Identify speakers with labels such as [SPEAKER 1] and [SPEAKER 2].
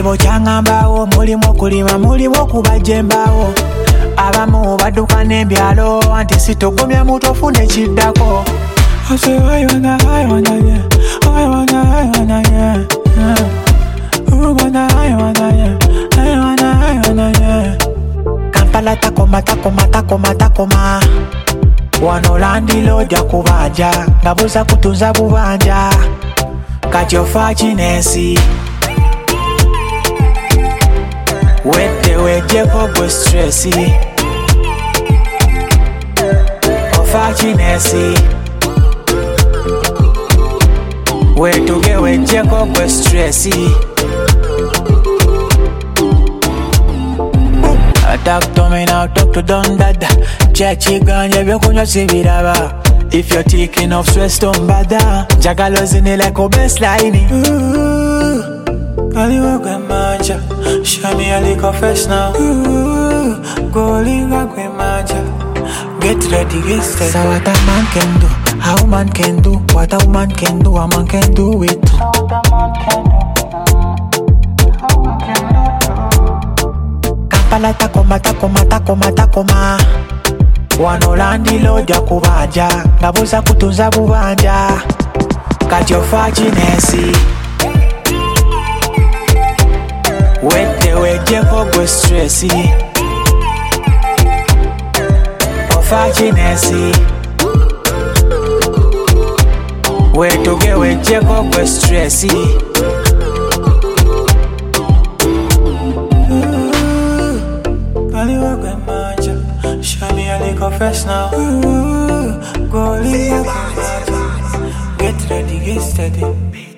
[SPEAKER 1] Ekizibu kyangambaawo mulimu okulima mulimu okubajja embaawo abamu badduka n'embyalo anti sitogomya mutu ofuna ekiddako Kampala takoma wano landilo ojja kubanja ngabuza kutunza bubanja kati ofa kinensi wedde wejjeko gwe stressi ofa kinensi wetuge wejjeko gwe stressi Talk to me now, talk to Don Dada Chachiganya byokunywa sibiraba If you're taking off stress don't bother Jagalo zini like a baseline Kaliwa kwe manja Show me a little fresh now Golinga kwe manja Get ready, get steady So what a man can do, how a man can do What a woman can do, a man can do it too So what a man can do Kampala takoma wano landilo ojja kubanja ngabuza kutunza bubanja kati ofa kinensi wedde wejjeko gwe stressi ofa kinensi wetuge wejjeko gwe stressi Show me a little fresh now. Go leave. Get ready, get steady.